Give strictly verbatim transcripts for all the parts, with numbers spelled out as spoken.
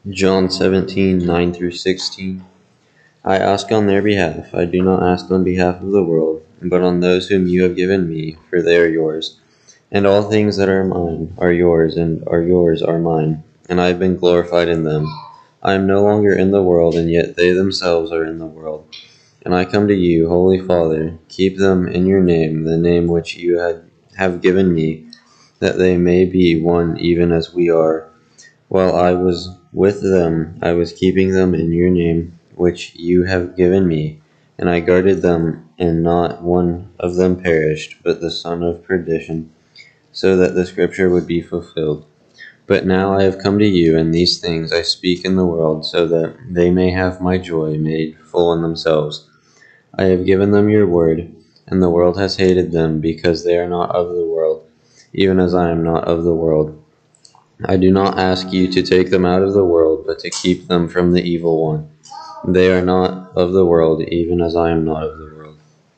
John seventeen, nine through sixteen. I ask on their behalf. I do not ask on behalf of the world, but on those whom you have given me, for they are yours. And all things that are mine are yours, and are yours are mine, and I have been glorified in them. I am no longer in the world, and yet they themselves are in the world. And I come to you, Holy Father, keep them in your name, the name which you had, have given me, that they may be one even as we are. While I was with them, I was keeping them in your name, which you have given me, and I guarded them, and not one of them perished, but the son of perdition, so that the scripture would be fulfilled. But now I have come to you, and these things I speak in the world, so that they may have my joy made full in themselves. I have given them your word, and the world has hated them, because they are not of the world, even as I am not of the world. I do not ask you to take them out of the world, but to keep them from the evil one. They are not of the world, even as I am not of the world.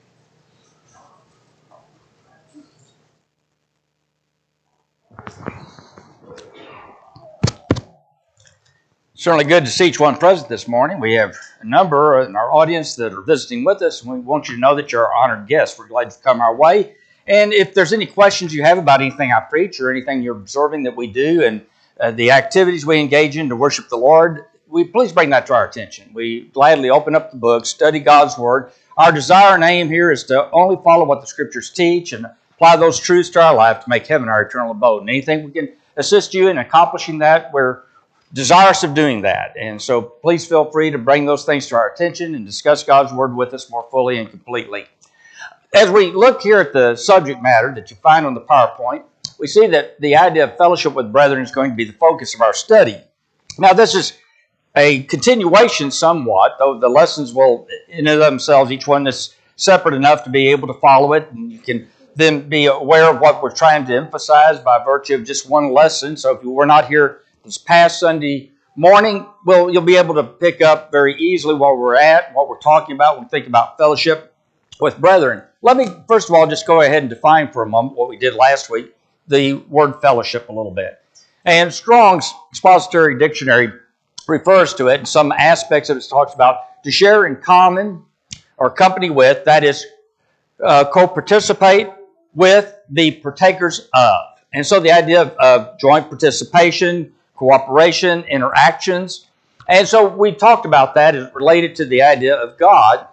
Certainly good to see each one present this morning. We have a number in our audience that are visiting with us, and we want you to know that you're our honored guests. We're glad you've come our way. And if there's any questions you have about anything I preach or anything you're observing that we do and uh, the activities we engage in to worship the Lord, we please bring that to our attention. We gladly open up the book, study God's Word. Our desire and aim here is to only follow what the Scriptures teach and apply those truths to our life to make heaven our eternal abode. And anything we can assist you in accomplishing that, we're desirous of doing that. And so please feel free to bring those things to our attention and discuss God's Word with us more fully and completely. As we look here at the subject matter that you find on the PowerPoint, we see that the idea of fellowship with brethren is going to be the focus of our study. Now, this is a continuation somewhat, though the lessons will, in and of themselves, each one is separate enough to be able to follow it, and you can then be aware of what we're trying to emphasize by virtue of just one lesson. So if you were not here this past Sunday morning, well, you'll be able to pick up very easily where we're at, what we're talking about when we think about fellowship with brethren. Let me, first of all, just go ahead and define for a moment what we did last week, the word fellowship a little bit. And Strong's Expository Dictionary refers to it, and some aspects of it talks about to share in common or company with, that is, uh, co-participate with, the partakers of. And so the idea of, of joint participation, cooperation, interactions. And so we talked about that as related to the idea of God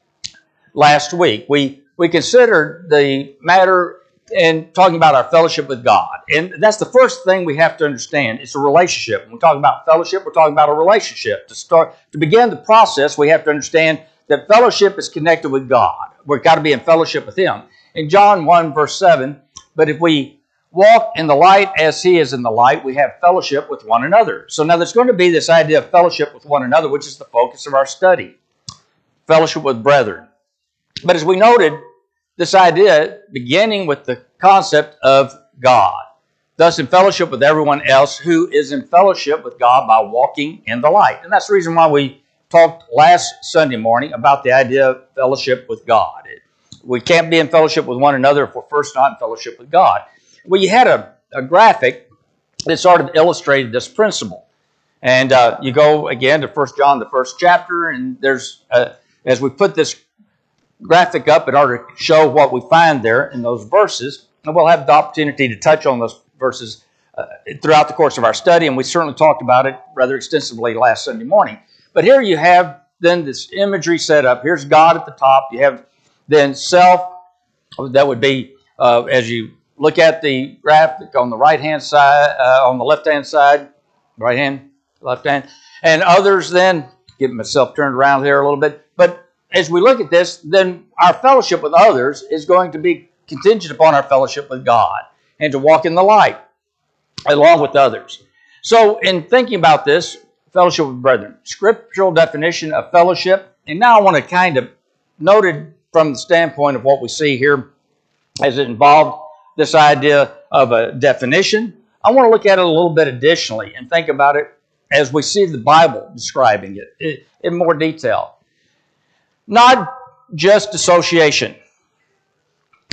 last week. We we considered the matter in talking about our fellowship with God. And that's the first thing we have to understand. It's a relationship. When we talk about fellowship, we're talking about a relationship. To start to begin the process, we have to understand that fellowship is connected with God. We've got to be in fellowship with Him. In John one, verse seven, but if we walk in the light as He is in the light, we have fellowship with one another. So now there's going to be this idea of fellowship with one another, which is the focus of our study. Fellowship with brethren. But as we noted, this idea beginning with the concept of God. Thus in fellowship with everyone else who is in fellowship with God by walking in the light. And that's the reason why we talked last Sunday morning about the idea of fellowship with God. We can't be in fellowship with one another if we're first not in fellowship with God. Well, you had a, a graphic that sort of illustrated this principle. And uh, you go again to First John, the first chapter, and there's, uh, as we put this graphic up in order to show what we find there in those verses, and we'll have the opportunity to touch on those verses uh, throughout the course of our study, and we certainly talked about it rather extensively last Sunday morning. But here you have then this imagery set up. Here's God at the top. You have then self. That would be, uh, as you look at the graphic on the right-hand side, uh, on the left-hand side, right hand, left hand, and others then, getting myself turned around here a little bit, but as we look at this, then our fellowship with others is going to be contingent upon our fellowship with God and to walk in the light along with others. So in thinking about this, fellowship with brethren, scriptural definition of fellowship, and now I want to kind of note it from the standpoint of what we see here as it involved this idea of a definition. I want to look at it a little bit additionally and think about it as we see the Bible describing it in more detail. Not just association.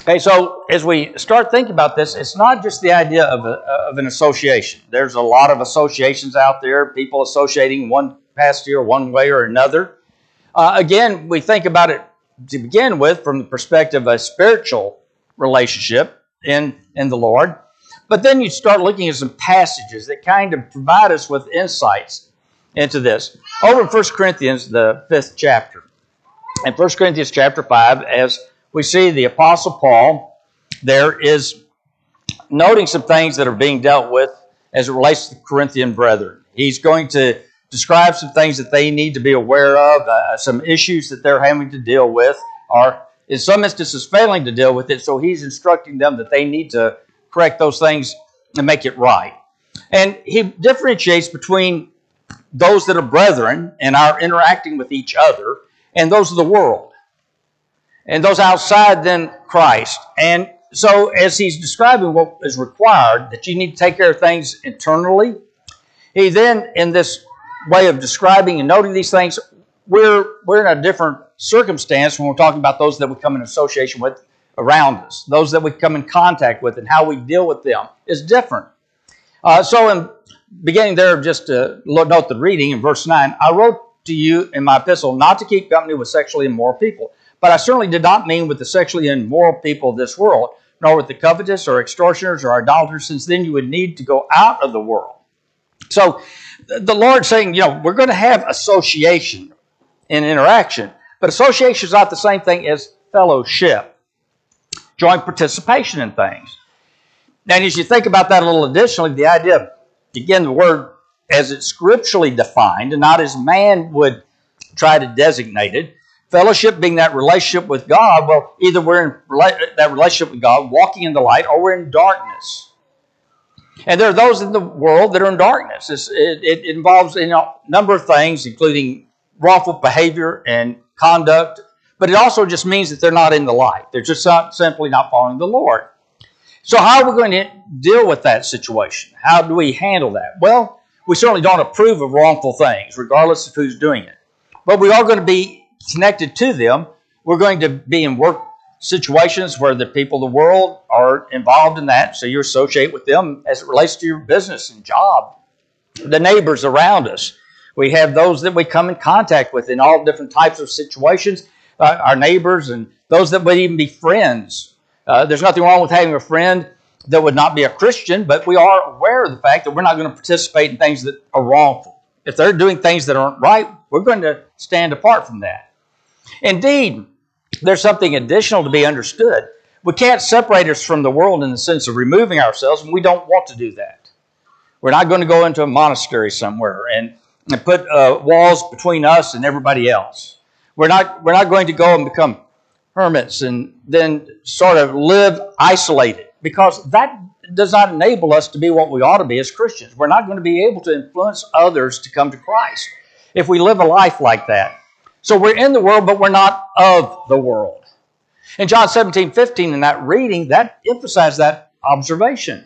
Okay, so as we start thinking about this, it's not just the idea of, a, of an association. There's a lot of associations out there, people associating one pastor one way or another. Uh, again, we think about it to begin with from the perspective of a spiritual relationship in, in the Lord. But then you start looking at some passages that kind of provide us with insights into this. Over in First Corinthians, the fifth chapter. In First Corinthians chapter five, as we see the Apostle Paul, there is noting some things that are being dealt with as it relates to the Corinthian brethren. He's going to describe some things that they need to be aware of, uh, some issues that they're having to deal with, or in some instances failing to deal with it, so he's instructing them that they need to correct those things and make it right. And he differentiates between those that are brethren and are interacting with each other, and those of the world. And those outside then Christ. And so as he's describing what is required, that you need to take care of things internally, he then, in this way of describing and noting these things, we're, we're in a different circumstance when we're talking about those that we come in association with around us. Those that we come in contact with and how we deal with them is different. Uh, so in beginning there, just to note the reading in verse nine, I wrote to you in my epistle not to keep company with sexually immoral people. But I certainly did not mean with the sexually immoral people of this world, nor with the covetous or extortioners or idolaters, since then you would need to go out of the world. So the Lord's saying, you know, we're going to have association and interaction, but association is not the same thing as fellowship, joint participation in things. And as you think about that a little additionally, the idea, again, the word as it's scripturally defined, and not as man would try to designate it, fellowship being that relationship with God, well, either we're in that relationship with God, walking in the light, or we're in darkness. And there are those in the world that are in darkness. It's, it, it involves you know, a number of things, including wrongful behavior and conduct, but it also just means that they're not in the light. They're just not, simply not following the Lord. So how are we going to deal with that situation? How do we handle that? Well, we certainly don't approve of wrongful things, regardless of who's doing it. But we are going to be connected to them. We're going to be in work situations where the people of the world are involved in that, so you associate with them as it relates to your business and job. The neighbors around us. We have those that we come in contact with in all different types of situations, uh, our neighbors and those that would even be friends. Uh, there's nothing wrong with having a friend that would not be a Christian, but we are aware of the fact that we're not going to participate in things that are wrongful. If they're doing things that aren't right, we're going to stand apart from that. Indeed, there's something additional to be understood. We can't separate us from the world in the sense of removing ourselves, and we don't want to do that. We're not going to go into a monastery somewhere and, and put uh, walls between us and everybody else. We're not, we're not going to go and become hermits and then sort of live isolated, because that does not enable us to be what we ought to be as Christians. We're not going to be able to influence others to come to Christ if we live a life like that. So we're in the world, but we're not of the world. In John seventeen fifteen, in that reading, that emphasized that observation.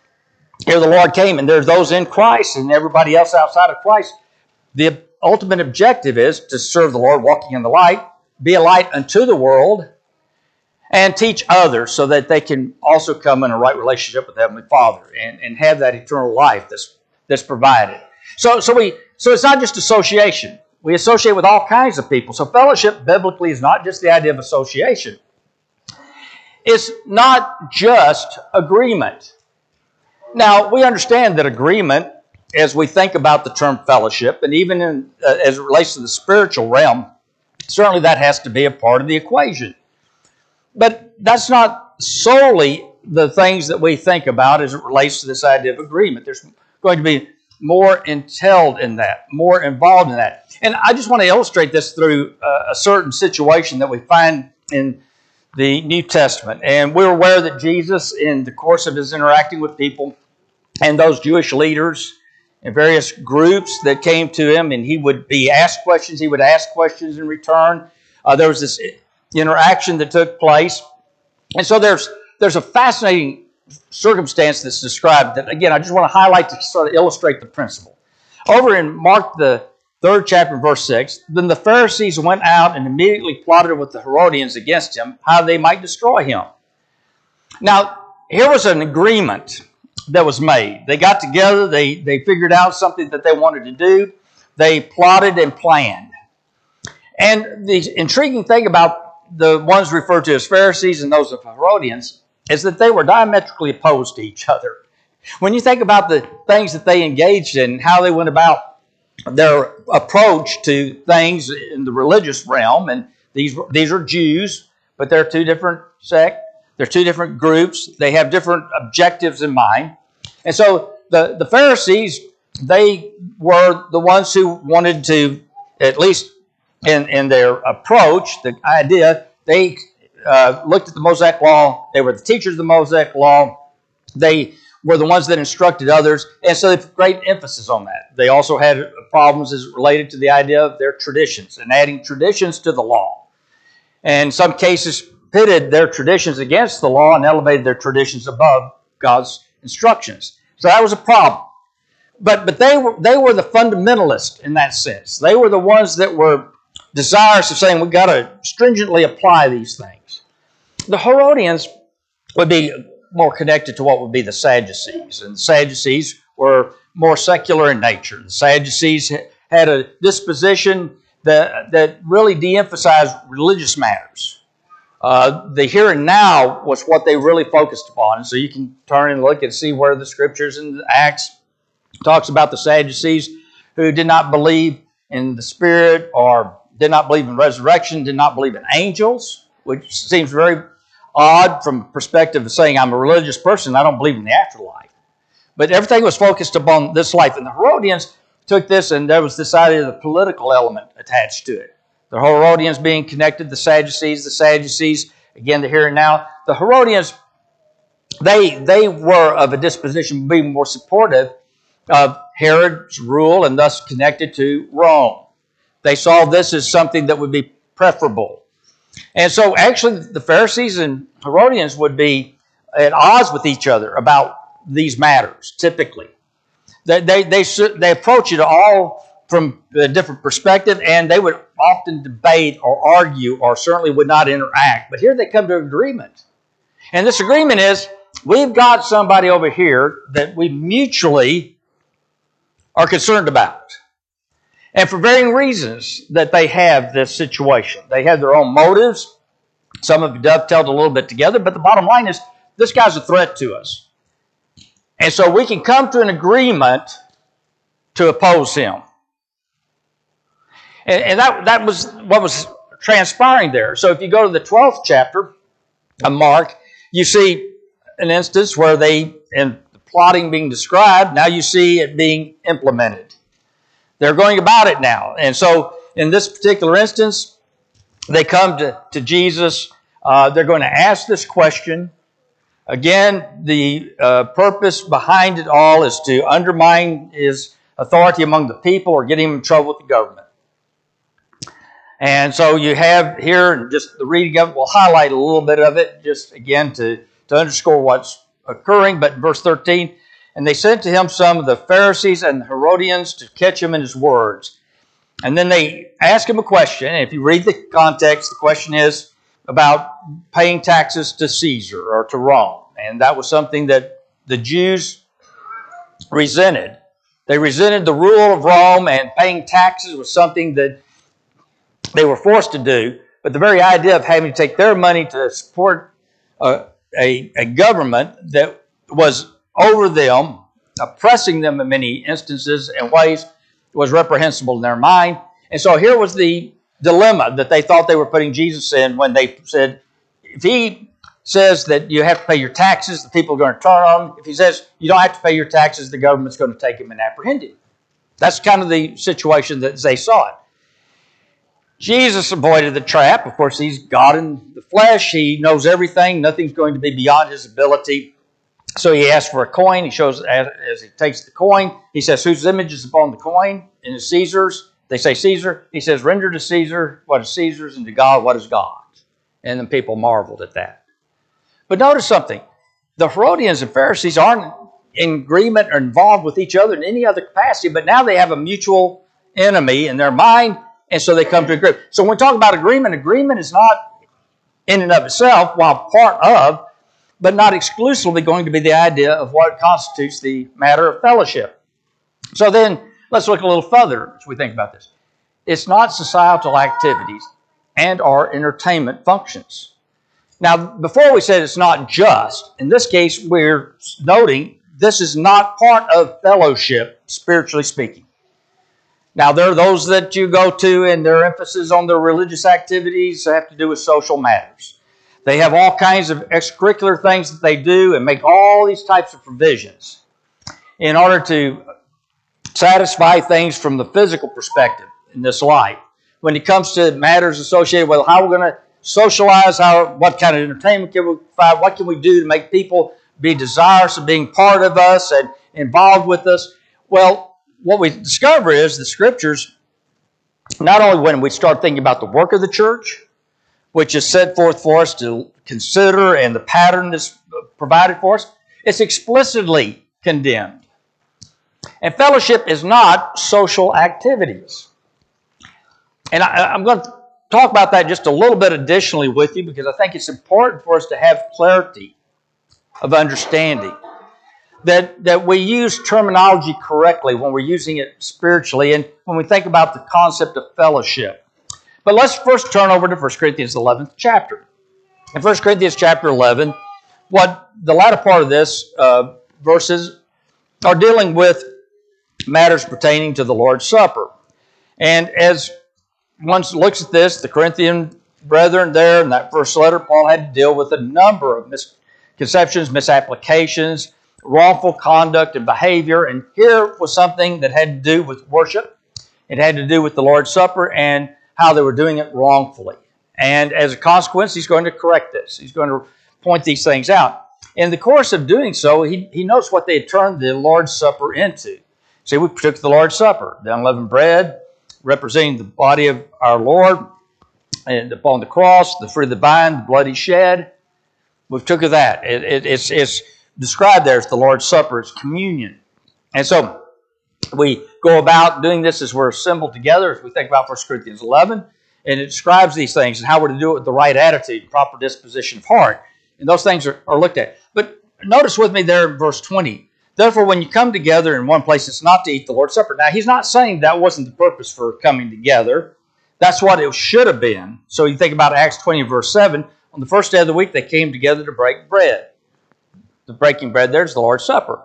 Here the Lord came, and there's those in Christ and everybody else outside of Christ. The ultimate objective is to serve the Lord, walking in the light, be a light unto the world, and teach others so that they can also come in a right relationship with the Heavenly Father and, and have that eternal life that's, that's provided. So, so, we, so it's not just association. We associate with all kinds of people. So fellowship biblically is not just the idea of association. It's not just agreement. Now, we understand that agreement, as we think about the term fellowship, and even in, uh, as it relates to the spiritual realm, certainly that has to be a part of the equation. But that's not solely the things that we think about as it relates to this idea of agreement. There's going to be more entailed in that, more involved in that. And I just want to illustrate this through uh, a certain situation that we find in the New Testament. And we're aware that Jesus, in the course of his interacting with people and those Jewish leaders and various groups that came to him, and he would be asked questions, he would ask questions in return. Uh, there was this interaction that took place. And so there's there's a fascinating circumstance that's described that, again, I just want to highlight to sort of illustrate the principle. Over in Mark, the third chapter, verse six, then the Pharisees went out and immediately plotted with the Herodians against him, how they might destroy him. Now, here was an agreement that was made. They got together, they, they figured out something that they wanted to do, they plotted and planned. And the intriguing thing about the ones referred to as Pharisees and those of Herodians is that they were diametrically opposed to each other. When you think about the things that they engaged in, how they went about their approach to things in the religious realm, and these these are Jews, but they're two different sects, they're two different groups, they have different objectives in mind. And so the, the Pharisees, they were the ones who wanted to, at least in, in their approach, the idea, they uh, looked at the Mosaic Law, they were the teachers of the Mosaic Law, they were the ones that instructed others, and so they put great emphasis on that. They also had problems as related to the idea of their traditions and adding traditions to the law. And in some cases pitted their traditions against the law and elevated their traditions above God's instructions. So that was a problem. But but they were they were the fundamentalists in that sense. They were the ones that were desirous of saying we've got to stringently apply these things. The Herodians would be more connected to what would be the Sadducees. And the Sadducees were more secular in nature. The Sadducees had a disposition that, that really de-emphasized religious matters. Uh, the here and now was what they really focused upon. And so you can turn and look and see where the scriptures in the Acts talks about the Sadducees who did not believe in the Spirit or did not believe in resurrection, did not believe in angels, which seems very odd from the perspective of saying I'm a religious person, I don't believe in the afterlife. But everything was focused upon this life. And the Herodians took this, and there was this idea of the political element attached to it. The Herodians being connected to the Sadducees, the Sadducees, again, the here and now. The Herodians, they, they were of a disposition being more supportive of Herod's rule and thus connected to Rome. They saw this as something that would be preferable. And so actually the Pharisees and Herodians would be at odds with each other about these matters, typically. They, they, they, they approach it all from a different perspective, and they would often debate or argue or certainly would not interact. But here they come to an agreement. And this agreement is, we've got somebody over here that we mutually are concerned about. And for varying reasons that they have this situation. They have their own motives. Some have dovetailed a little bit together. But the bottom line is, this guy's a threat to us. And so we can come to an agreement to oppose him. And, and that, that was what was transpiring there. So if you go to the twelfth chapter of Mark, you see an instance where they, in the plotting being described, now you see it being implemented. They're going about it now. And so in this particular instance, they come to, to Jesus. Uh, they're going to ask this question. Again, the uh, purpose behind it all is to undermine his authority among the people or get him in trouble with the government. And so you have here, and just the reading of it, we'll highlight a little bit of it, just again to, to underscore what's occurring. But in verse thirteen, and they sent to him some of the Pharisees and the Herodians to catch him in his words. And then they ask him a question. And if you read the context, the question is about paying taxes to Caesar or to Rome. And that was something that the Jews resented. They resented the rule of Rome, and paying taxes was something that they were forced to do. But the very idea of having to take their money to support a, a, a government that was over them, oppressing them in many instances and ways, was reprehensible in their mind. And so here was the dilemma that they thought they were putting Jesus in when they said, if he says that you have to pay your taxes, the people are going to turn on him. If he says you don't have to pay your taxes, the government's going to take him and apprehend him. That's kind of the situation that they saw it. Jesus avoided the trap. Of course, he's God in the flesh. He knows everything. Nothing's going to be beyond his ability. So he asks for a coin. He shows as, as he takes the coin, he says, whose image is upon the coin? And it's Caesar's. They say Caesar. He says, render to Caesar what is Caesar's, and to God what is God's. And then people marveled at that. But notice something. The Herodians and Pharisees aren't in agreement or involved with each other in any other capacity, but now they have a mutual enemy in their mind, and so they come to agreement. So when we talk about agreement, agreement is not in and of itself, while part of, but not exclusively going to be the idea of what constitutes the matter of fellowship. So then, let's look a little further as we think about this. It's not societal activities and or entertainment functions. Now, before we said it's not just, in this case, we're noting this is not part of fellowship, spiritually speaking. Now, there are those that you go to and their emphasis on their religious activities have to do with social matters. They have all kinds of extracurricular things that they do and make all these types of provisions in order to satisfy things from the physical perspective in this life. When it comes to matters associated with how we're going to socialize, how, what kind of entertainment can we provide, what can we do to make people be desirous of being part of us and involved with us. Well, what we discover is the Scriptures, not only when we start thinking about the work of the church, which is set forth for us to consider and the pattern that's provided for us, it's explicitly condemned. And fellowship is not social activities. And I, I'm going to talk about that just a little bit additionally with you because I think it's important for us to have clarity of understanding. That, that we use terminology correctly when we're using it spiritually and when we think about the concept of fellowship. But let's first turn over to First Corinthians eleventh chapter. In First Corinthians chapter eleven, what the latter part of this uh, verses are dealing with matters pertaining to the Lord's Supper. And as one looks at this, the Corinthian brethren there in that first letter, Paul had to deal with a number of misconceptions, misapplications, wrongful conduct and behavior. And here was something that had to do with worship. It had to do with the Lord's Supper and how they were doing it wrongfully. And as a consequence, he's going to correct this. He's going to point these things out. In the course of doing so, he, he notes what they had turned the Lord's Supper into. See, we took the Lord's Supper, the unleavened bread, representing the body of our Lord, and upon the cross, the fruit of the vine, the blood he shed. We took of that. It, it, it's, it's described there as the Lord's Supper, it's communion. And so we go about doing this as we're assembled together, as we think about First Corinthians eleven, and it describes these things and how we're to do it with the right attitude, proper disposition of heart. And those things are, are looked at. But notice with me there in verse twenty, therefore when you come together in one place, it's not to eat the Lord's Supper. Now, he's not saying that wasn't the purpose for coming together. That's what it should have been. So you think about Acts twenty, verse seven, on the first day of the week, they came together to break bread. The breaking bread there is the Lord's Supper.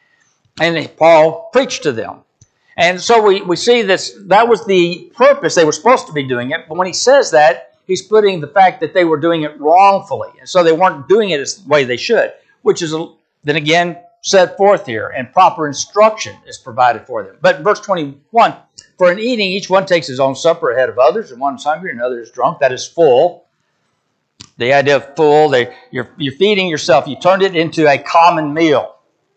And Paul preached to them. And so we, we see this, that was the purpose. They were supposed to be doing it. But when he says that, he's putting the fact that they were doing it wrongfully. And so they weren't doing it as the way they should, which is then again set forth here. And proper instruction is provided for them. But in verse twenty-one, for in eating, each one takes his own supper ahead of others, and one is hungry and another is drunk. That is full. The idea of full, they, you're, you're feeding yourself. You turned it into a common meal.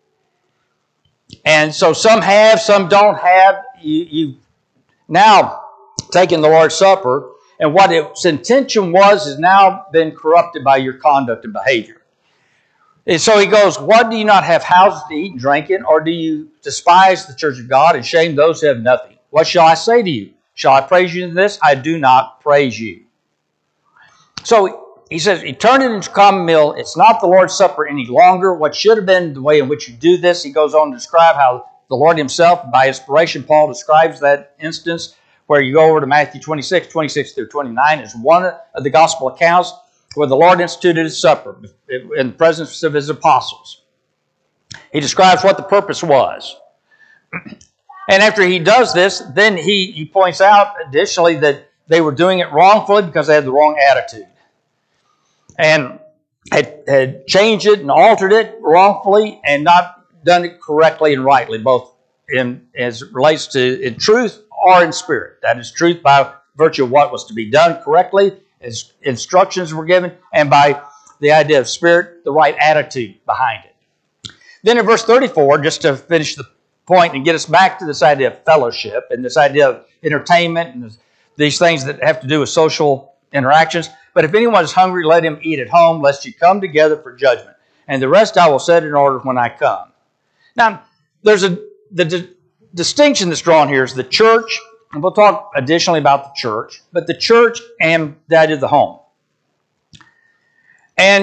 And so some have, some don't have. You, you've now taken the Lord's Supper, and what its intention was has now been corrupted by your conduct and behavior. And so he goes, what, do you not have houses to eat and drink in, or do you despise the church of God and shame those who have nothing? What shall I say to you? Shall I praise you in this? I do not praise you. So he says, he turned it into a common meal. It's not the Lord's Supper any longer. What should have been the way in which you do this, he goes on to describe how the Lord himself, by inspiration, Paul describes that instance where you go over to Matthew twenty-six, twenty-six through twenty-nine, is one of the gospel accounts where the Lord instituted his supper in the presence of his apostles. He describes what the purpose was. And after he does this, then he, he points out additionally that they were doing it wrongfully because they had the wrong attitude. And had, had changed it and altered it wrongfully and not done it correctly and rightly, both in as it relates to in truth or in spirit. That is truth by virtue of what was to be done correctly, as instructions were given, and by the idea of spirit, the right attitude behind it. Then in verse thirty-four, just to finish the point and get us back to this idea of fellowship and this idea of entertainment and these things that have to do with social interactions. But if anyone is hungry, let him eat at home, lest you come together for judgment. And the rest I will set in order when I come. Now, there's a the di- distinction that's drawn here is the church, and we'll talk additionally about the church, but the church and the idea of the home. And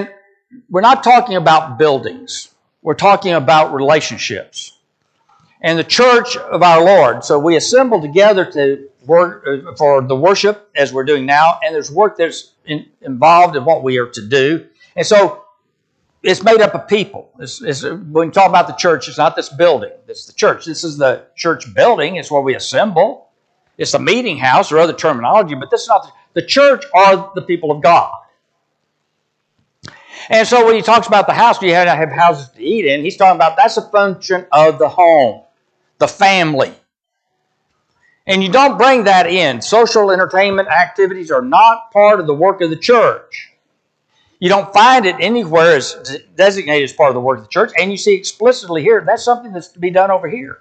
we're not talking about buildings. We're talking about relationships. And the church of our Lord. So we assemble together to work for the worship as we're doing now, and there's work that's in, involved in what we are to do. And so it's made up of people. It's, it's, when we talk about the church, it's not this building. It's the church. This is the church building. It's where we assemble. It's the meeting house or other terminology, but this is not the, the church are the people of God. And so when he talks about the house, you have to have houses to eat in, he's talking about that's a function of the home, the family. And you don't bring that in. Social entertainment activities are not part of the work of the church. You don't find it anywhere as designated as part of the work of the church, and you see explicitly here, that's something that's to be done over here.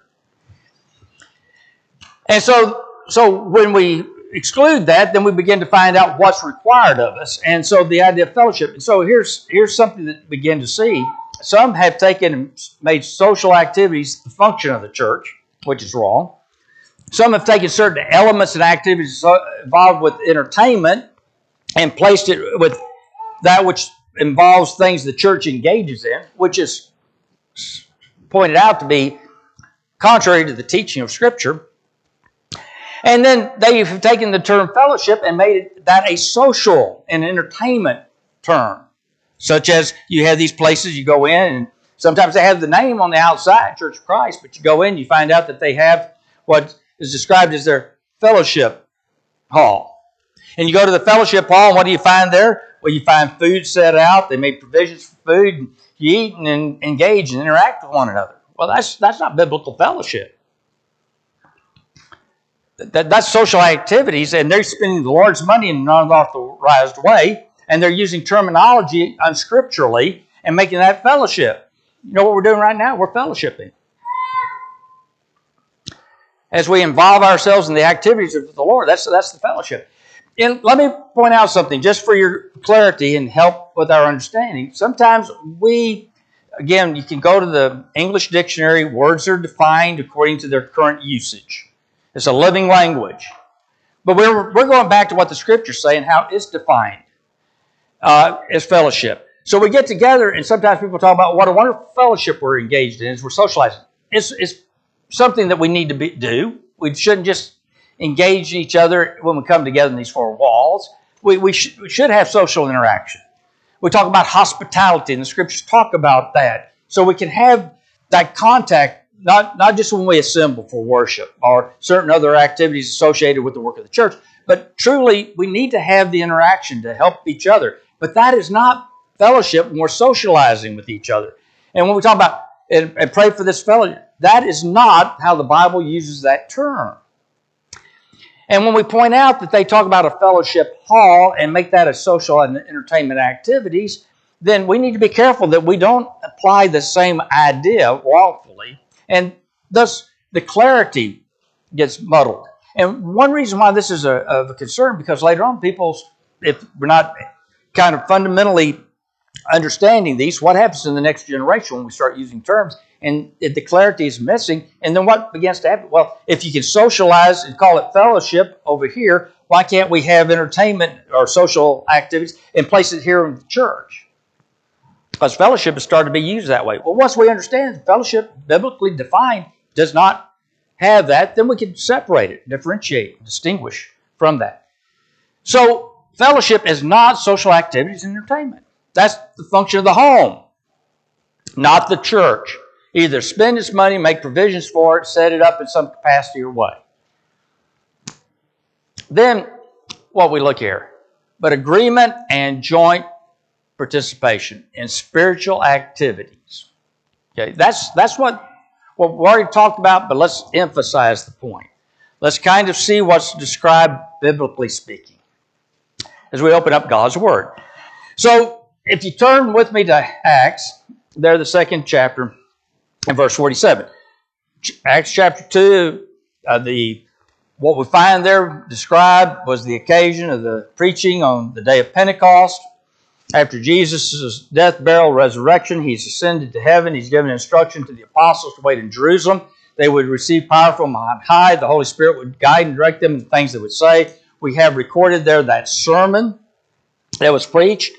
And so, so when we exclude that, then we begin to find out what's required of us. And so the idea of fellowship. And so here's, here's something that we begin to see. Some have taken and made social activities the function of the church, which is wrong. Some have taken certain elements and activities involved with entertainment and placed it with that which involves things the church engages in, which is pointed out to be contrary to the teaching of Scripture. And then they've taken the term fellowship and made it, that a social and entertainment term, such as you have these places you go in, and sometimes they have the name on the outside, Church of Christ, but you go in, you find out that they have what is described as their fellowship hall. And you go to the fellowship hall, and what do you find there? Well, you find food set out. They make provisions for food. And you eat and engage and interact with one another. Well, that's that's not biblical fellowship. That, that's social activities, and they're spending the Lord's money in an unauthorized way, and they're using terminology unscripturally and making that fellowship. You know what we're doing right now? We're fellowshipping. As we involve ourselves in the activities of the Lord, that's, that's the fellowship. And let me point out something, just for your clarity and help with our understanding. Sometimes we, again, you can go to the English dictionary, words are defined according to their current usage. It's a living language. But we're, we're going back to what the Scriptures say and how it's defined uh, as fellowship. So we get together, and sometimes people talk about what a wonderful fellowship we're engaged in as we're socializing. It's, it's something that we need to be, do. We shouldn't just engage each other when we come together in these four walls. We, we, sh- we should have social interaction. We talk about hospitality, and the Scriptures talk about that. So we can have that contact, not, not just when we assemble for worship or certain other activities associated with the work of the church, but truly we need to have the interaction to help each other. But that is not fellowship when we're socializing with each other. And when we talk about and, and pray for this fellowship, that is not how the Bible uses that term. And when we point out that they talk about a fellowship hall and make that a social and entertainment activities, then we need to be careful that we don't apply the same idea wrongfully, and thus the clarity gets muddled. And one reason why this is a, of a concern, because later on people, if we're not kind of fundamentally understanding these, what happens in the next generation when we start using terms and if the clarity is missing, and then what begins to happen? Well, if you can socialize and call it fellowship over here, why can't we have entertainment or social activities and place it here in the church? Because fellowship has started to be used that way. Well, once we understand fellowship, biblically defined, does not have that, then we can separate it, differentiate, distinguish from that. So, fellowship is not social activities and entertainment. That's the function of the home, not the church. Either spend its money, make provisions for it, set it up in some capacity or way. Then, what we look here, but agreement and joint participation in spiritual activities. Okay, that's that's what, what we've already talked about, but let's emphasize the point. Let's kind of see what's described biblically speaking as we open up God's Word. So, if you turn with me to Acts, there the second chapter, in verse forty-seven. Acts chapter two, uh, the what we find there described was the occasion of the preaching on the day of Pentecost. After Jesus' death, burial, resurrection, he's ascended to heaven. He's given instruction to the apostles to wait in Jerusalem. They would receive power from on high. The Holy Spirit would guide and direct them in the things they would say. We have recorded there that sermon that was preached.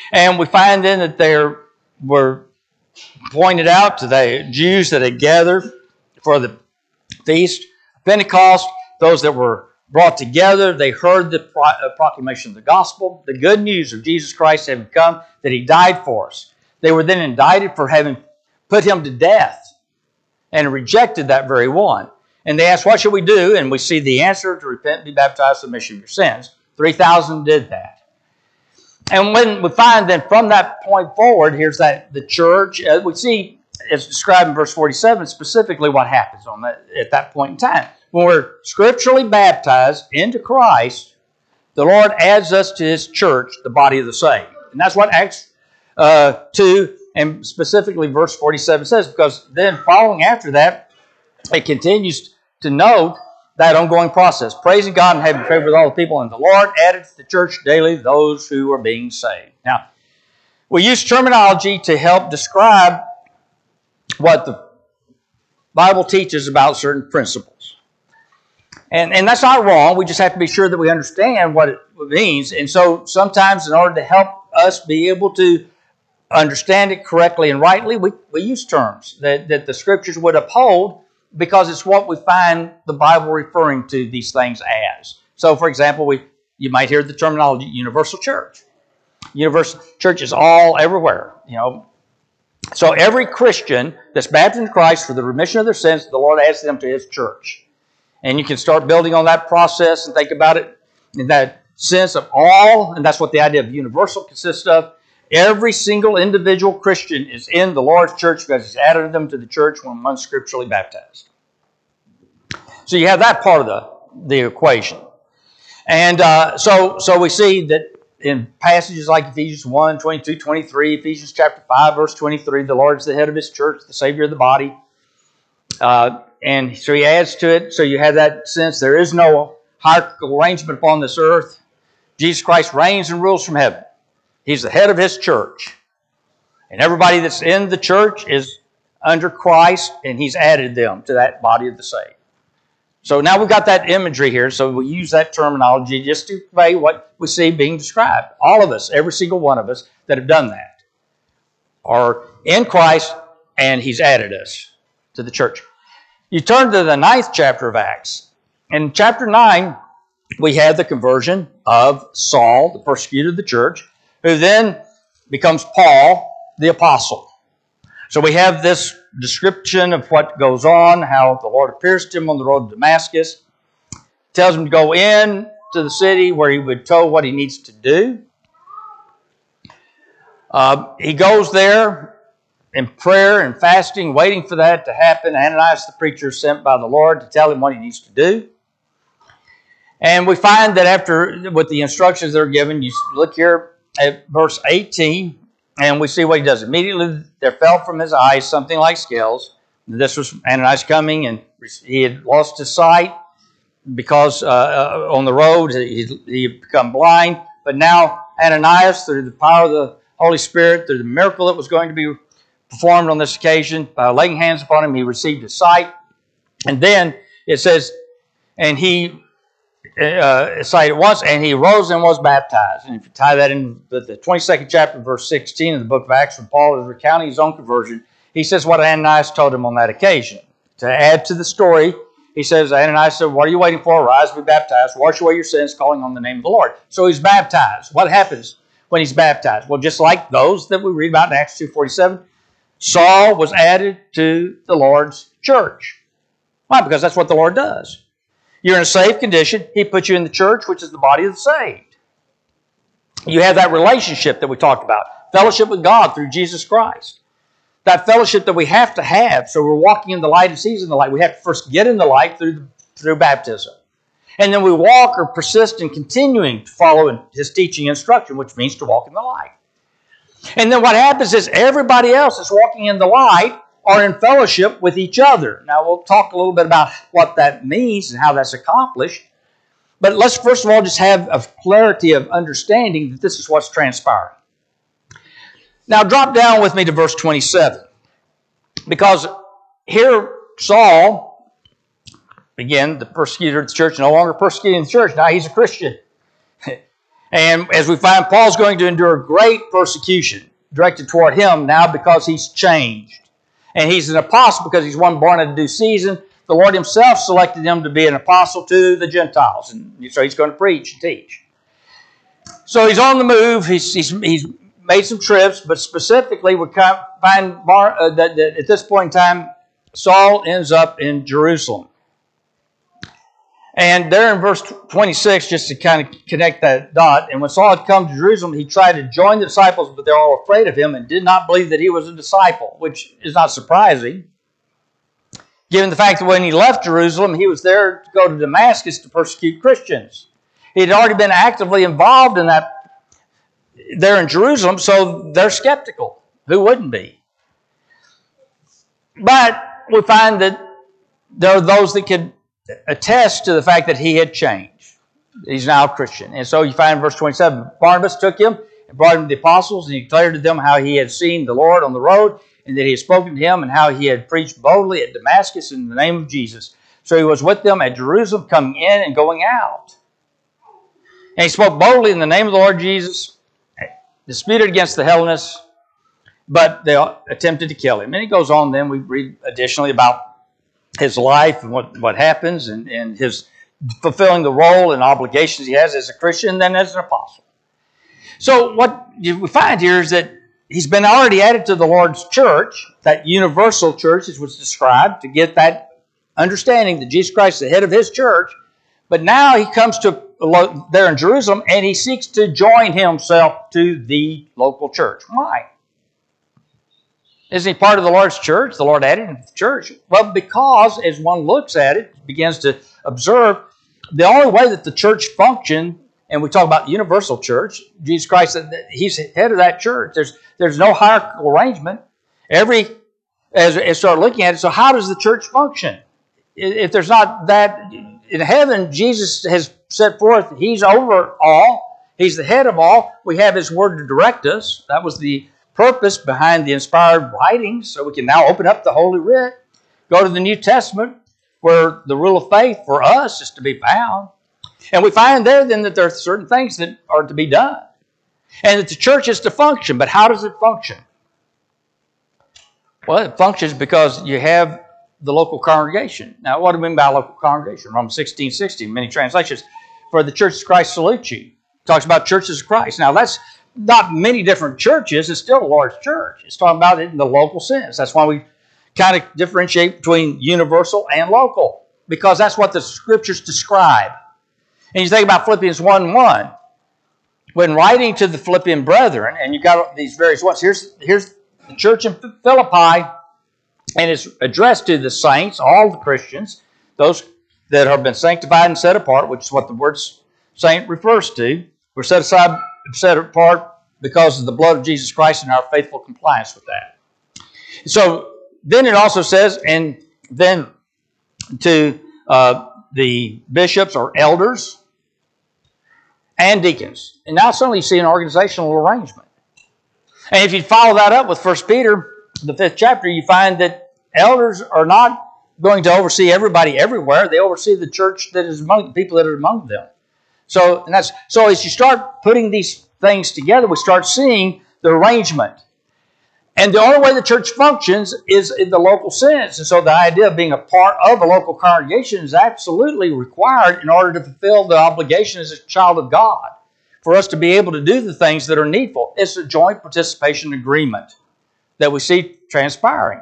And we find then that there were pointed out to the Jews that had gathered for the feast of Pentecost, those that were brought together, they heard the pro- uh, proclamation of the gospel, the good news of Jesus Christ having come, that he died for us. They were then indicted for having put him to death and rejected that very one. And they asked, what should we do? And we see the answer: to repent and be baptized for the remission of your sins. three thousand did that. And when we find then from that point forward, here's that the church, uh, we see it's described in verse forty-seven specifically what happens on that at that point in time. When we're scripturally baptized into Christ, the Lord adds us to his church, the body of the saved. And that's what Acts uh, two and specifically verse forty-seven says, because then following after that, it continues to note that ongoing process. Praising God and having favor with all the people, and the Lord added to the church daily those who are being saved. Now, we use terminology to help describe what the Bible teaches about certain principles. And, and that's not wrong. We just have to be sure that we understand what it means. And so sometimes in order to help us be able to understand it correctly and rightly, we, we use terms that, that the Scriptures would uphold, because it's what we find the Bible referring to these things as. So, for example, we you might hear the terminology universal church. Universal church is all, everywhere, you know. So every Christian that's baptized in Christ for the remission of their sins, the Lord adds them to his church. And you can start building on that process and think about it in that sense of all, and that's what the idea of universal consists of. Every single individual Christian is in the Lord's church because he's added them to the church when one's scripturally baptized. So you have that part of the, the equation. And uh, so, so we see that in passages like Ephesians one, twenty-two, twenty-three, Ephesians chapter five, verse twenty-three, the Lord's the head of his church, the Savior of the body. Uh, and so he adds to it, so you have that sense there is no hierarchical arrangement upon this earth. Jesus Christ reigns and rules from heaven. He's the head of his church. And everybody that's in the church is under Christ, and he's added them to that body of the saved. So now we've got that imagery here, so we use that terminology just to convey what we see being described. All of us, every single one of us that have done that, are in Christ, and he's added us to the church. You turn to the ninth chapter of Acts. In chapter nine, we have the conversion of Saul, the persecutor of the church, who then becomes Paul, the apostle. So we have this description of what goes on, how the Lord appears to him on the road to Damascus, tells him to go in to the city where he would tell what he needs to do. Uh, he goes there in prayer and fasting, waiting for that to happen. Ananias, the preacher, is sent by the Lord to tell him what he needs to do. And we find that after, with the instructions that are given, you look here at verse eighteen, and we see what he does. Immediately there fell from his eyes something like scales. This was Ananias coming, and he had lost his sight because uh, on the road he had become blind. But now Ananias, through the power of the Holy Spirit, through the miracle that was going to be performed on this occasion, by laying hands upon him, he received his sight. And then it says, and he Uh, sight at once, and he rose and was baptized. And if you tie that in with the twenty-second chapter, verse sixteen of the book of Acts, when Paul is recounting his own conversion, he says what Ananias told him on that occasion. To add to the story, he says, Ananias said, what are you waiting for? Rise, be baptized, wash away your sins, calling on the name of the Lord. So he's baptized. What happens when he's baptized? Well, just like those that we read about in Acts two forty-seven, Saul was added to the Lord's church. Why? Because that's what the Lord does. You're in a saved condition. He puts you in the church, which is the body of the saved. You have that relationship that we talked about. Fellowship with God through Jesus Christ. That fellowship that we have to have, so we're walking in the light and seizing the light. We have to first get in the light through, through baptism. And then we walk or persist in continuing to follow in his teaching and instruction, which means to walk in the light. And then what happens is everybody else is walking in the light are in fellowship with each other. Now, we'll talk a little bit about what that means and how that's accomplished. But let's first of all just have a clarity of understanding that this is what's transpiring. Now, drop down with me to verse twenty-seven. Because here, Saul, again, the persecutor of the church, no longer persecuting the church. Now he's a Christian. And as we find, Paul's going to endure great persecution directed toward him now because he's changed. And he's an apostle because he's one born at a due season. The Lord himself selected him to be an apostle to the Gentiles. And so he's going to preach and teach. So he's on the move. He's, he's, he's made some trips, but specifically we find Bar, uh, that, that at this point in time, Saul ends up in Jerusalem. And there in verse twenty-six, just to kind of connect that dot, and when Saul had come to Jerusalem, he tried to join the disciples, but they were all afraid of him and did not believe that he was a disciple, which is not surprising, given the fact that when he left Jerusalem, he was there to go to Damascus to persecute Christians. He had already been actively involved in that there in Jerusalem, so they're skeptical. Who wouldn't be? But we find that there are those that could attest to the fact that he had changed. He's now a Christian. And so you find in verse twenty-seven, Barnabas took him and brought him to the apostles, and he declared to them how he had seen the Lord on the road, and that he had spoken to him, and how he had preached boldly at Damascus in the name of Jesus. So he was with them at Jerusalem, coming in and going out. And he spoke boldly in the name of the Lord Jesus, disputed against the Hellenists, but they attempted to kill him. And he goes on then, we read additionally about his life and what, what happens and, and his fulfilling the role and obligations he has as a Christian and then as an apostle. So what we find here is that he's been already added to the Lord's church, that universal church as was described, to get that understanding that Jesus Christ is the head of his church. But now he comes to there in Jerusalem and he seeks to join himself to the local church. Why? Isn't he part of the Lord's church? The Lord added him to the church. Well, because as one looks at it, begins to observe, the only way that the church functioned, and we talk about universal church, Jesus Christ, he's head of that church. There's there's no hierarchical arrangement. Every as I start looking at it, so how does the church function? If there's not that in heaven, Jesus has set forth, he's over all. He's the head of all. We have his word to direct us. That was the purpose behind the inspired writings, so we can now open up the Holy Writ, go to the New Testament, where the rule of faith for us is to be found. And we find there then that there are certain things that are to be done. And that the church is to function, but how does it function? Well, it functions because you have the local congregation. Now, what do we mean by local congregation? Romans sixteen sixty, many translations. For the church of Christ salute you. It talks about churches of Christ. Now, that's not many different churches. It's still the Lord's church. It's talking about it in the local sense. That's why we kind of differentiate between universal and local, because that's what the scriptures describe. And you think about Philippians one one. When writing to the Philippian brethren, and you've got these various ones, here's, here's the church in Philippi, and it's addressed to the saints, all the Christians, those that have been sanctified and set apart, which is what the word saint refers to. We're set aside, set apart because of the blood of Jesus Christ and our faithful compliance with that. So then it also says, and then to uh, the bishops or elders and deacons. And now suddenly you see an organizational arrangement. And if you follow that up with First Peter, the fifth chapter, you find that elders are not going to oversee everybody everywhere. They oversee the church that is among the people that are among them. So, and that's, so as you start putting these things together, we start seeing the arrangement. And the only way the church functions is in the local sense. And so the idea of being a part of a local congregation is absolutely required in order to fulfill the obligation as a child of God. For us to be able to do the things that are needful. It's a joint participation agreement that we see transpiring.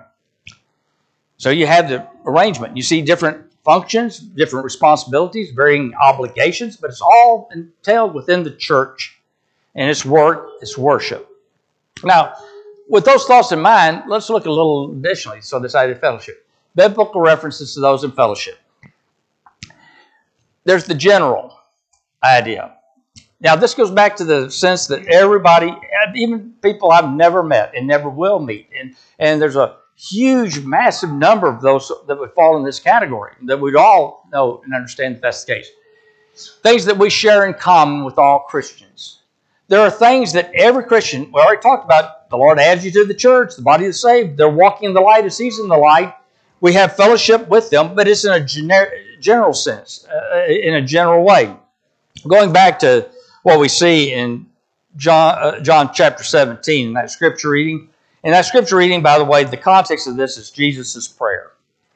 So you have the arrangement. You see different functions, different responsibilities, varying obligations, but it's all entailed within the church and its work, its worship. Now, with those thoughts in mind, let's look a little additionally. So this idea of fellowship. Biblical references to those in fellowship. There's the general idea. Now, this goes back to the sense that everybody, even people I've never met and never will meet, and, and there's a huge, massive number of those that would fall in this category, that we'd all know and understand that that's the case. Things that we share in common with all Christians. There are things that every Christian, we already talked about, the Lord adds you to the church, the body of the saved, they're walking in the light, and sees in the light. We have fellowship with them, but it's in a gener- general sense, uh, in a general way. Going back to what we see in John, uh, John chapter seventeen, in that scripture reading. In that scripture reading, by the way, the context of this is Jesus' prayer.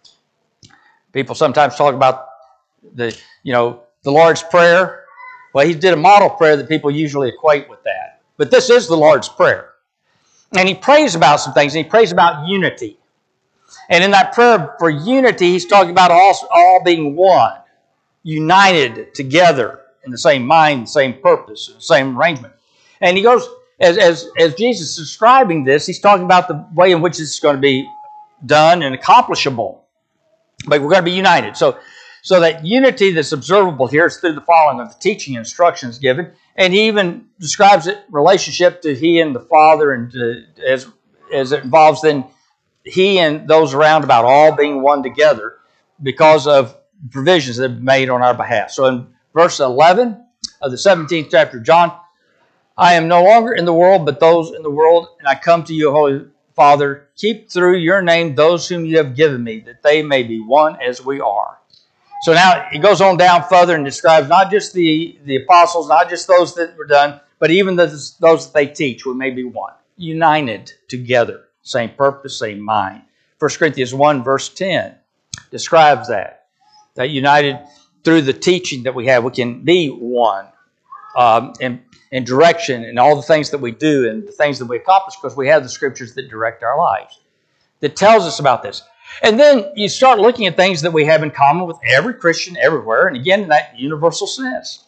People sometimes talk about the, you know, the Lord's Prayer. Well, he did a model prayer that people usually equate with that. But this is the Lord's Prayer. And he prays about some things, and he prays about unity. And in that prayer for unity, he's talking about all, all being one, united together in the same mind, the same purpose, the same arrangement. And he goes, as, as, as Jesus is describing this, he's talking about the way in which this is going to be done and accomplishable. But we're going to be united. So, so that unity that's observable here is through the following of the teaching and instructions given. And he even describes it relationship to he and the Father, and to, as, as it involves then he and those around about all being one together because of provisions that have been made on our behalf. So in verse eleven of the seventeenth chapter of John, I am no longer in the world, but those in the world, and I come to you, Holy Father, keep through your name those whom you have given me, that they may be one as we are. So now it goes on down further and describes not just the, the apostles, not just those that were done, but even those, those that they teach, we may be one, united together, same purpose, same mind. First Corinthians one, verse ten describes that, that united through the teaching that we have, we can be one um, in, in direction and all the things that we do and the things that we accomplish because we have the scriptures that direct our lives, that tells us about this. And then you start looking at things that we have in common with every Christian everywhere, and again, in that universal sense.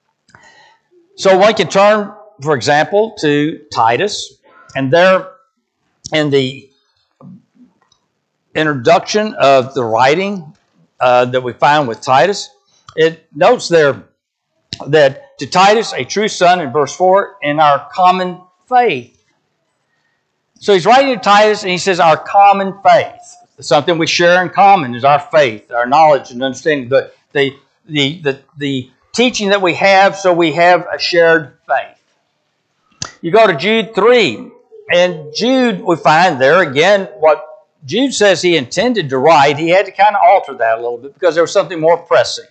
So one can turn, for example, to Titus, and there in the introduction of the writing uh, that we find with Titus, it notes there that to Titus, a true son, in verse four, in our common faith. So he's writing to Titus, and he says, our common faith. Something we share in common is our faith, our knowledge and understanding, the, the, the, the, the teaching that we have, so we have a shared faith. You go to Jude three, and Jude, we find there again what Jude says he intended to write. He had to kind of alter that a little bit because there was something more pressing.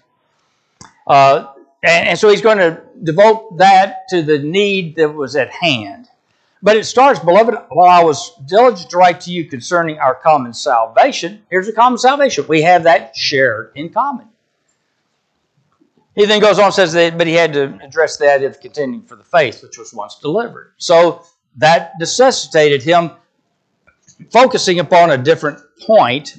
Uh, and, and so he's going to devote that to the need that was at hand. But it starts, beloved, while I was diligent to write to you concerning our common salvation. Here's a common salvation. We have that shared in common. He then goes on and says that, but he had to address the idea of contending for the faith which was once delivered. So that necessitated him focusing upon a different point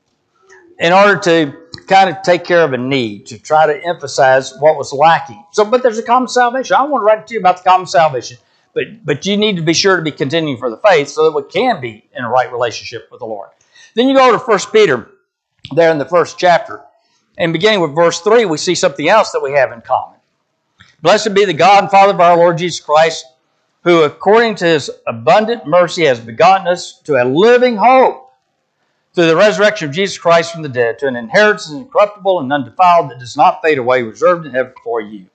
in order to kind of take care of a need, to try to emphasize what was lacking. So, but there's a common salvation. I want to write to you about the common salvation. But, but you need to be sure to be continuing for the faith so that we can be in a right relationship with the Lord. Then you go to First Peter, there in the first chapter. And beginning with verse three, we see something else that we have in common. Blessed be the God and Father of our Lord Jesus Christ, who according to his abundant mercy has begotten us to a living hope through the resurrection of Jesus Christ from the dead, to an inheritance incorruptible and undefiled that does not fade away, reserved in heaven for you.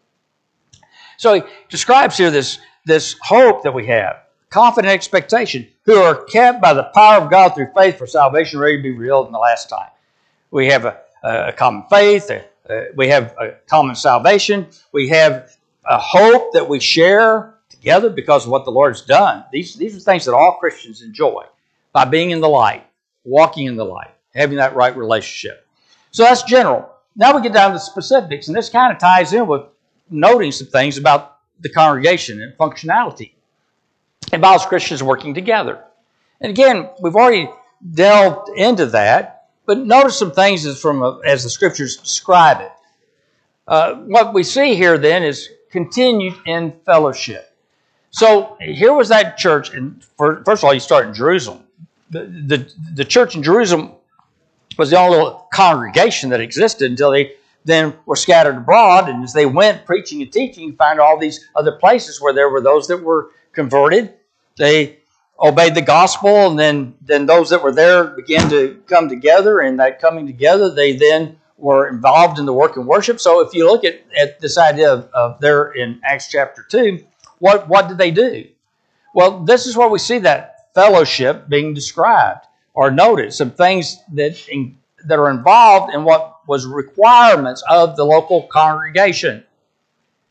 So he describes here this This hope that we have, confident expectation, who are kept by the power of God through faith for salvation ready to be revealed in the last time. We have a, a common faith, a, a, we have a common salvation, we have a hope that we share together because of what the Lord's done. These, these are things that all Christians enjoy by being in the light, walking in the light, having that right relationship. So that's general. Now we get down to the specifics, and this kind of ties in with noting some things about the congregation and functionality. It involves Christians working together. And again, we've already delved into that, but notice some things as, from a, as the Scriptures describe it. Uh, what we see here then is continued in fellowship. So here was that church, and for, first of all, you start in Jerusalem. The, the, the church in Jerusalem was the only little congregation that existed until they then were scattered abroad, and as they went preaching and teaching, you find all these other places where there were those that were converted. They obeyed the gospel, and then, then those that were there began to come together, and that coming together, they then were involved in the work and worship. So if you look at, at this idea of, of there in Acts chapter two, what, what did they do? Well, this is where we see that fellowship being described or noted, some things that, in, that are involved in what was requirements of the local congregation.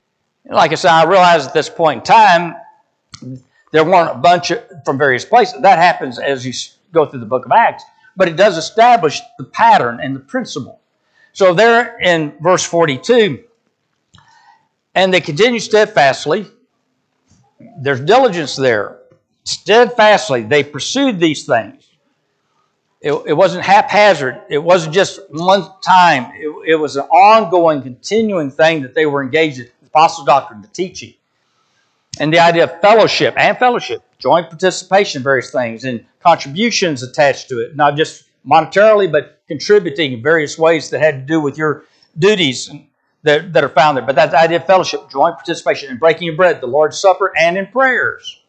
Like I said, I realize at this point in time, there weren't a bunch of, from various places. That happens as you go through the book of Acts. But it does establish the pattern and the principle. So there in verse forty-two, and they continue steadfastly. There's diligence there. Steadfastly, they pursued these things. It, it wasn't haphazard. It wasn't just one time. It, it was an ongoing, continuing thing that they were engaged in. The apostles' doctrine, the teaching. And the idea of fellowship and fellowship, joint participation in various things, and contributions attached to it, not just monetarily, but contributing in various ways that had to do with your duties that, that are found there. But that's the idea of fellowship, joint participation in breaking of bread, the Lord's Supper, and in prayers.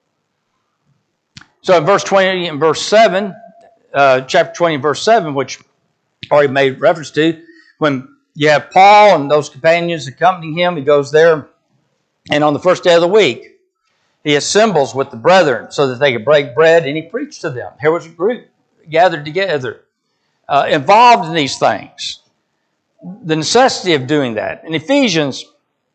So in verse twenty and verse seven, uh, chapter twenty and verse seven, which I already made reference to, when you have Paul and those companions accompanying him, he goes there, and on the first day of the week, he assembles with the brethren so that they could break bread, and he preached to them. Here was a group gathered together, uh, involved in these things. The necessity of doing that. In Ephesians,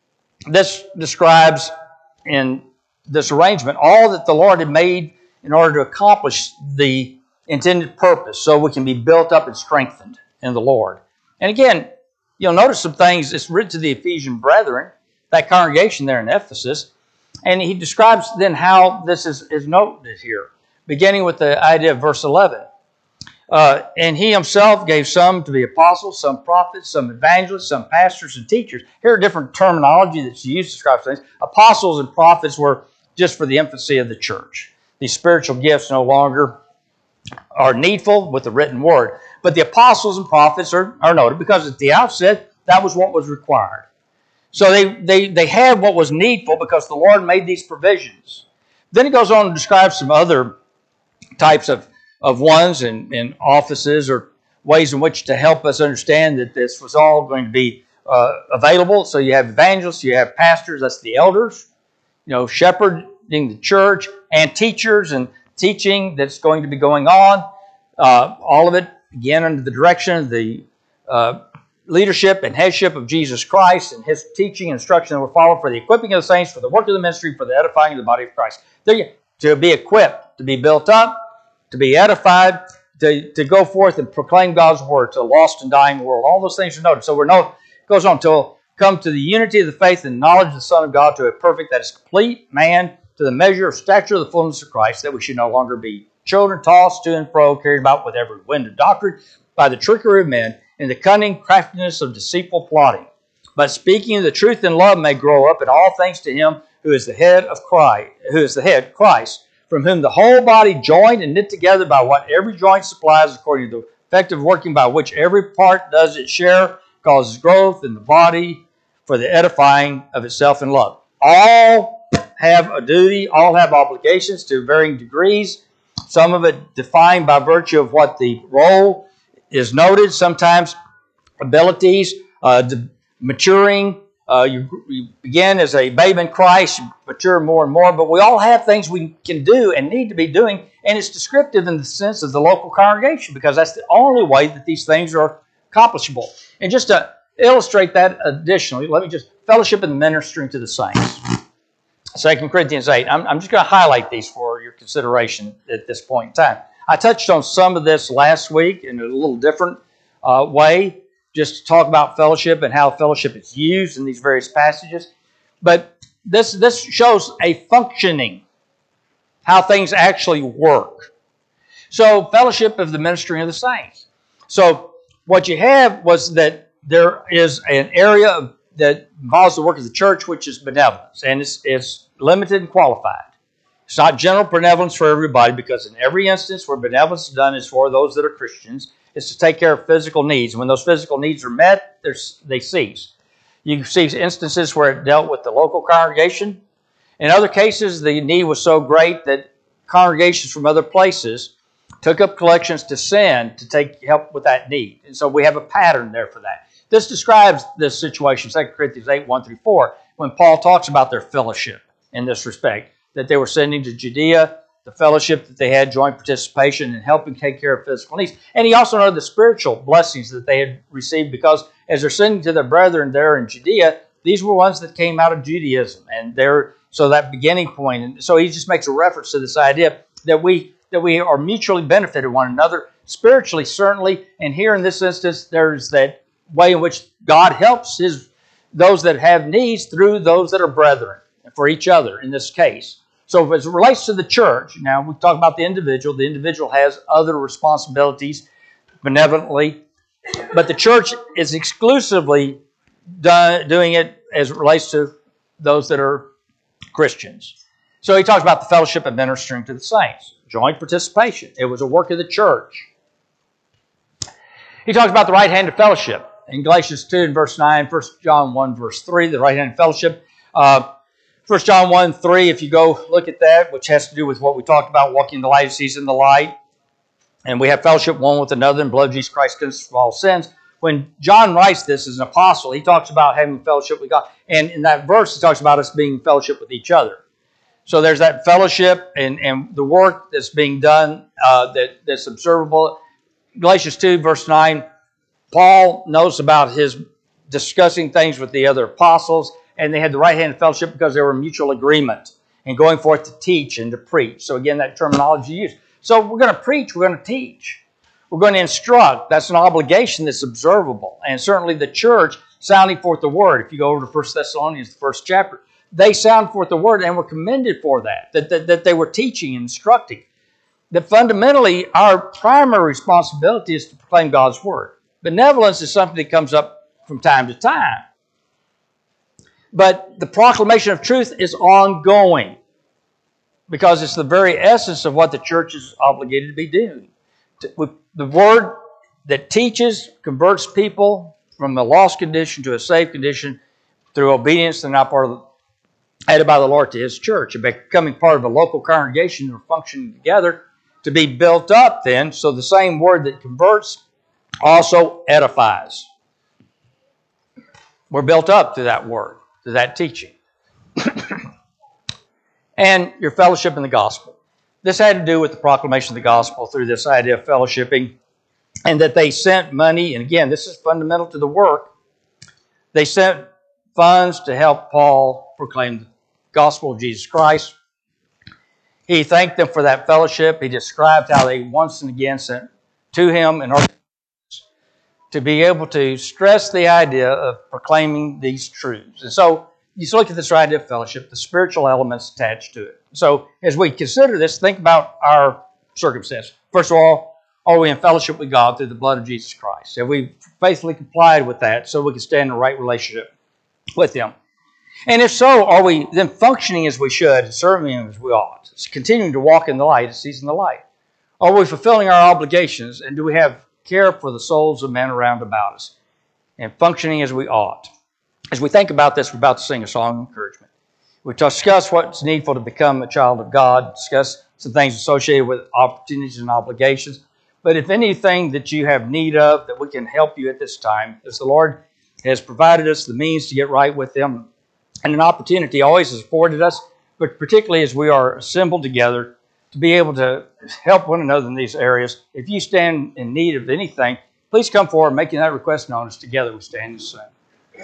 this describes in this arrangement all that the Lord had made in order to accomplish the intended purpose so we can be built up and strengthened in the Lord. And again, you'll notice some things. It's written to the Ephesian brethren, that congregation there in Ephesus, and he describes then how this is, is noted here, beginning with the idea of verse eleven. Uh, and he himself gave some to be apostles, some prophets, some evangelists, some pastors and teachers. Here are different terminology that's used to describe things. Apostles and prophets were just for the infancy of the church. These spiritual gifts no longer are needful with the written word. But the apostles and prophets are, are noted because at the outset, that was what was required. So they, they, they had what was needful because the Lord made these provisions. Then he goes on to describe some other types of, of ones and, and offices or ways in which to help us understand that this was all going to be uh, available. So you have evangelists, you have pastors, that's the elders, you know, shepherding the church, and teachers and teaching that's going to be going on. Uh, all of it, again, under the direction of the uh, leadership and headship of Jesus Christ and his teaching and instruction that will follow for the equipping of the saints, for the work of the ministry, for the edifying of the body of Christ. There, to be equipped, to be built up, to be edified, to, to go forth and proclaim God's word to a lost and dying world. All those things are noted. So we're noted, it goes on to come to the unity of the faith and knowledge of the Son of God, to a perfect, that is complete man, to the measure of stature of the fullness of Christ, that we should no longer be children tossed to and fro, carried about with every wind of doctrine, by the trickery of men, and the cunning craftiness of deceitful plotting. But speaking of the truth in love may grow up in all things to him who is the head of Christ, who is the head, Christ, from whom the whole body joined and knit together by what every joint supplies, according to the effective working by which every part does its share, causes growth in the body for the edifying of itself in love. All have a duty, all have obligations to varying degrees, some of it defined by virtue of what the role is noted, sometimes abilities, uh, maturing. Uh, you, you begin as a babe in Christ, you mature more and more, but we all have things we can do and need to be doing, and it's descriptive in the sense of the local congregation because that's the only way that these things are accomplishable. And just to illustrate that additionally, let me just fellowship and ministering to the saints. Second Corinthians eight. I'm, I'm just going to highlight these for your consideration at this point in time. I touched on some of this last week in a little different uh, way, just to talk about fellowship and how fellowship is used in these various passages. But this, this shows a functioning, how things actually work. So fellowship of the ministry of the saints. So what you have was that there is an area of, that involves the work of the church, which is benevolence, and it's, it's limited and qualified. It's not general benevolence for everybody, because in every instance where benevolence is done is for those that are Christians. It's to take care of physical needs. When those physical needs are met, they cease. You see instances where it dealt with the local congregation. In other cases, the need was so great that congregations from other places took up collections to send to take help with that need. And so we have a pattern there for that. This describes this situation, Second Corinthians eight, one through four, when Paul talks about their fellowship in this respect, that they were sending to Judea, the fellowship that they had, joint participation in helping take care of physical needs. And he also noted the spiritual blessings that they had received, because as they're sending to their brethren there in Judea, These were ones that came out of Judaism, and they're so that beginning point. And so he just makes a reference to this idea that we that we are mutually benefited one another spiritually, certainly. And here in this instance, there's that way in which God helps his those that have needs through those that are brethren for each other in this case. So as it relates to the church, now we talk about the individual. The individual has other responsibilities benevolently, but the church is exclusively done, doing it as it relates to those that are Christians. So he talks about the fellowship and ministering to the saints, joint participation. It was a work of the church. He talks about the right-handed fellowship in Galatians two and verse nine, First John one verse three, the right-handed fellowship. Uh, First John one three, if you go look at that, which has to do with what we talked about, walking in the light as he's in the light. And we have fellowship one with another, and blood of Jesus Christ cleanses from all sins. When John writes this as an apostle, he talks about having fellowship with God. And in that verse, he talks about us being in fellowship with each other. So there's that fellowship and, and the work that's being done uh, that, that's observable. Galatians two, verse nine, Paul knows about his discussing things with the other apostles, and they had the right-handed fellowship because they were in mutual agreement and going forth to teach and to preach. So again, that terminology used. So we're going to preach, we're going to teach. We're going to instruct. That's an obligation that's observable. And certainly the church sounding forth the word. If you go over to First Thessalonians, the first chapter, they sound forth the word and were commended for that, that, that, that they were teaching and instructing. That fundamentally our primary responsibility is to proclaim God's word. Benevolence is something that comes up from time to time. But the proclamation of truth is ongoing because it's the very essence of what the church is obligated to be doing. The word that teaches, converts people from a lost condition to a saved condition through obedience to not part of the, added by the Lord to his church and becoming part of a local congregation and functioning together to be built up then. So the same word that converts also edifies. We're built up through that word, through that teaching. And your fellowship in the gospel. This had to do with the proclamation of the gospel through this idea of fellowshipping, and that they sent money, and again, this is fundamental to the work. They sent funds to help Paul proclaim the gospel of Jesus Christ. He thanked them for that fellowship. He described how they once and again sent to him in order to be able to stress the idea of proclaiming these truths. And so you just look at this idea of fellowship, the spiritual elements attached to it. So as we consider this, think about our circumstance. First of all, are we in fellowship with God through the blood of Jesus Christ? Have we faithfully complied with that so we can stand in the right relationship with him? And if so, are we then functioning as we should and serving him as we ought? Continuing to walk in the light as he's in the light? Are we fulfilling our obligations, and do we have care for the souls of men around about us and functioning as we ought? As we think about this, we're about to sing a song of encouragement. We discuss what's needful to become a child of God, discuss some things associated with opportunities and obligations. But if anything that you have need of that we can help you at this time, as the Lord has provided us the means to get right with him, and an opportunity always has afforded us, but particularly as we are assembled together to be able to help one another in these areas. If you stand in need of anything, please come forward making that request known as together we stand and sing.